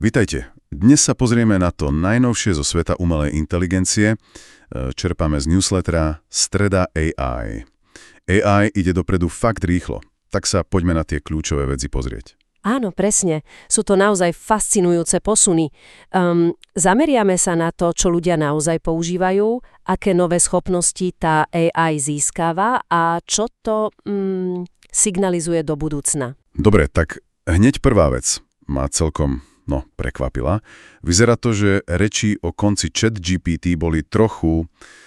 Vitajte. Dnes sa pozrieme na to najnovšie zo sveta umelej inteligencie. Čerpáme z newslettera Streda AI. AI ide dopredu fakt rýchlo, tak sa poďme na tie kľúčové veci pozrieť. Áno, presne. Sú to naozaj fascinujúce posuny. Zameriame sa na to, čo ľudia naozaj používajú, aké nové schopnosti tá AI získava a čo to signalizuje do budúcna. Dobre, tak hneď prvá vec ma celkom prekvapila. Vyzerá to, že reči o konci ChatGPT boli trochu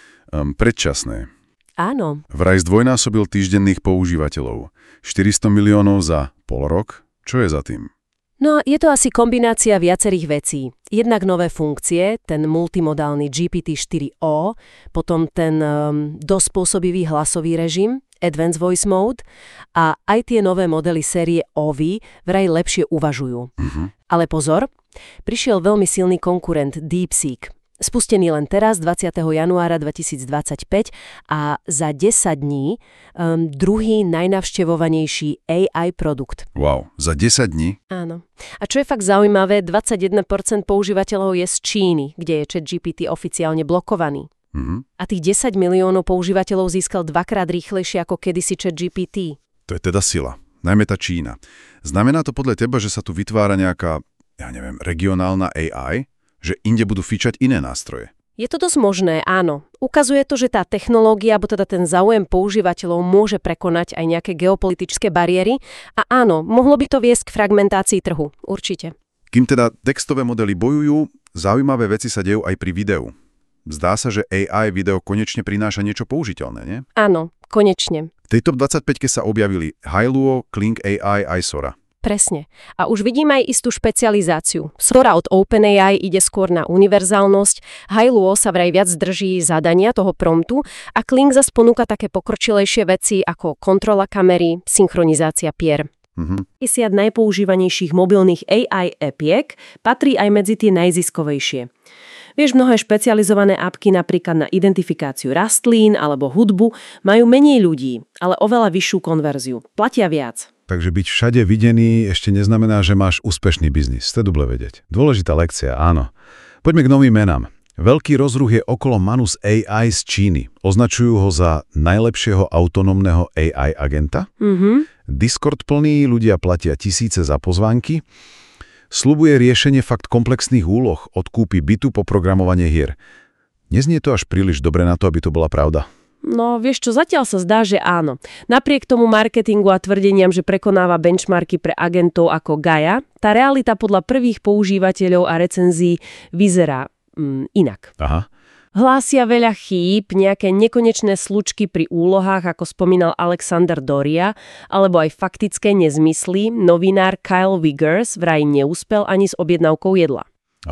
predčasné. Áno. Vraj zdvojnásobil týždenných používateľov. 400 miliónov za pol rok. Čo je za tým? No, je to asi kombinácia viacerých vecí. Jednak nové funkcie, ten multimodálny GPT-4o, potom ten dosť pôsobivý hlasový režim, Advanced Voice Mode, a aj tie nové modely série OVI vraj lepšie uvažujú. Ale pozor, prišiel veľmi silný konkurent DeepSeek. Spustený len teraz, 20. januára 2025 a za 10 dní druhý najnavštevovanejší AI produkt. Wow, za 10 dní? Áno. A čo je fakt zaujímavé, 21% používateľov je z Číny, kde je ChatGPT oficiálne blokovaný. A tých 10 miliónov používateľov získal dvakrát rýchlejšie ako kedysi ChatGPT. To je teda sila. Najmä tá Čína. Znamená to podľa teba, že sa tu vytvára nejaká, regionálna AI? Že inde budú fičať iné nástroje? Je to dosť možné, áno. Ukazuje to, že tá technológia, alebo teda ten záujem používateľov môže prekonať aj nejaké geopolitické bariéry a áno, mohlo by to viesť k fragmentácii trhu, určite. Kým teda textové modely bojujú, zaujímavé veci sa dejú aj pri videu. Zdá sa, že AI video konečne prináša niečo použiteľné, nie? Áno, konečne. V tej top 25 sa objavili Hailuo, Kling AI aj Sora. Presne. A už vidím aj istú špecializáciu. Sora od OpenAI ide skôr na univerzálnosť, Hailuo sa vraj viac drží zadania toho promptu a Kling zas ponúka také pokročilejšie veci ako kontrola kamery, synchronizácia pier. 50 najpoužívanejších mobilných AI appiek patrí aj medzi tie najziskovejšie. Vieš, mnohé špecializované apky napríklad na identifikáciu rastlín alebo hudbu majú menej ľudí, ale oveľa vyššiu konverziu. Platia viac. Takže byť všade videný ešte neznamená, že máš úspešný biznis. To je dobre vedieť. Dôležitá lekcia, áno. Poďme k novým menám. Veľký rozruch je okolo Manus AI z Číny. Označujú ho za najlepšieho autonómneho AI agenta. Discord plný, ľudia platia tisíce za pozvánky. Sľubuje riešenie fakt komplexných úloh, od kúpy bytu po programovanie hier. Neznie to až príliš dobre na to, aby to bola pravda. No, vieš čo, zatiaľ sa zdá, že áno. Napriek tomu marketingu a tvrdeniam, že prekonáva benchmarky pre agentov ako Gaia, tá realita podľa prvých používateľov a recenzií vyzerá inak. Aha. Hlásia veľa chýb, nejaké nekonečné slučky pri úlohách, ako spomínal Alexander Doria, alebo aj faktické nezmysly. Novinár Kyle Wiggers vraj neúspel ani s objednávkou jedla.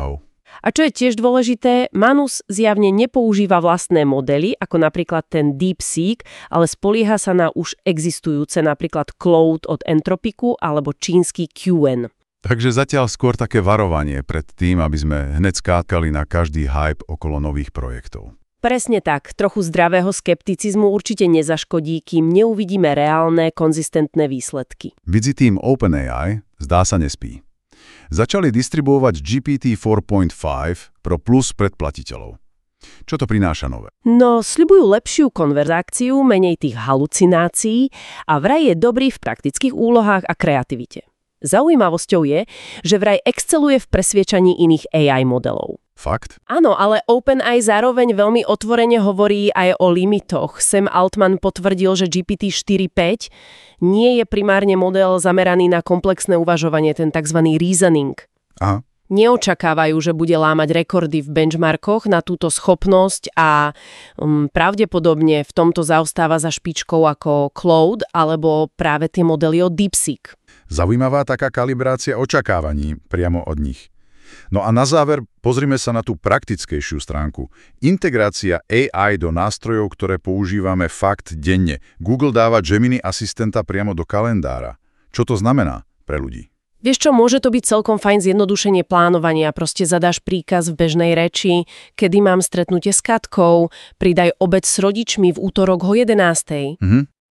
A čo je tiež dôležité, Manus zjavne nepoužíva vlastné modely, ako napríklad ten DeepSeek, ale spolieha sa na už existujúce, napríklad Claude od Entropiku alebo čínsky Qwen. Takže zatiaľ skôr také varovanie pred tým, aby sme hneď skákali na každý hype okolo nových projektov. Presne tak, trochu zdravého skepticizmu určite nezaškodí, kým neuvidíme reálne, konzistentné výsledky. Vidzi tým OpenAI zdá sa nespí. Začali distribuovať GPT 4.5 pro plus predplatiteľov. Čo to prináša nové? No, sľubujú lepšiu konverzáciu, menej tých halucinácií a vraj je dobrý v praktických úlohách a kreativite. Zaujímavosťou je, že vraj exceluje v presviečaní iných AI modelov. Fakt? Áno, ale OpenAI zároveň veľmi otvorene hovorí aj o limitoch. Sam Altman potvrdil, že GPT 4.5 nie je primárne model zameraný na komplexné uvažovanie, ten tzv. Reasoning. Aha. Neočakávajú, že bude lámať rekordy v benchmarkoch na túto schopnosť a pravdepodobne v tomto zaostáva za špičkou ako Claude alebo práve tie modely od DeepSeek. Zaujímavá taká kalibrácia očakávaní priamo od nich. No a na záver pozrime sa na tú praktickejšiu stránku. Integrácia AI do nástrojov, ktoré používame fakt denne. Google dáva Gemini asistenta priamo do kalendára. Čo to znamená pre ľudí? Vieš čo, môže to byť celkom fajn zjednodušenie plánovania. Proste zadáš príkaz v bežnej reči, kedy mám stretnutie s Katkou, pridaj obed s rodičmi v útorok o 11:00.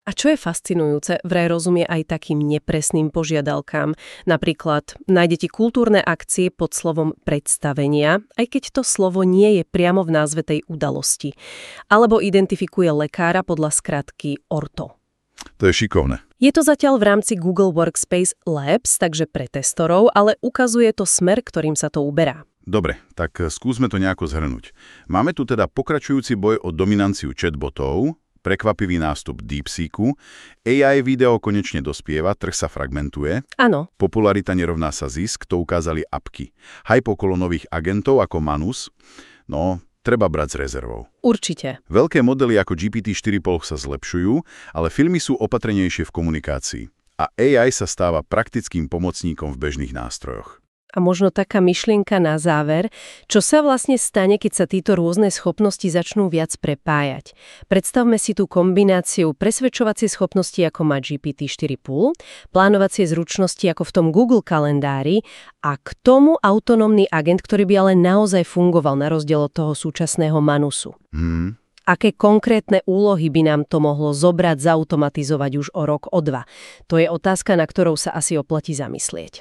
A čo je fascinujúce, vraj rozumie aj takým nepresným požiadavkám. Napríklad nájdete kultúrne akcie pod slovom predstavenia, aj keď to slovo nie je priamo v názve tej udalosti. Alebo identifikuje lekára podľa skratky orto. To je šikovné. Je to zatiaľ v rámci Google Workspace Labs, takže pre testorov, ale ukazuje to smer, ktorým sa to uberá. Dobre, tak skúsme to nejako zhrnúť. Máme tu teda pokračujúci boj o dominanciu chatbotov, prekvapivý nástup DeepSeeku, AI video konečne dospieva, trh sa fragmentuje. Áno. Popularita nerovná sa zisk, to ukázali apky. Hype okolo nových agentov ako Manus, no, treba brať s rezervou. Určite. Veľké modely ako GPT-4.5 sa zlepšujú, ale filmy sú opatrnejšie v komunikácii. A AI sa stáva praktickým pomocníkom v bežných nástrojoch. A možno taká myšlienka na záver, čo sa vlastne stane, keď sa títo rôzne schopnosti začnú viac prepájať. Predstavme si tú kombináciu presvedčovacie schopnosti, ako má GPT-4.5, plánovacie zručnosti, ako v tom Google kalendári a k tomu autonómny agent, ktorý by ale naozaj fungoval na rozdiel od toho súčasného Manusu. Aké konkrétne úlohy by nám to mohlo zobrať, zautomatizovať už o rok, o dva? To je otázka, na ktorou sa asi oplatí zamyslieť.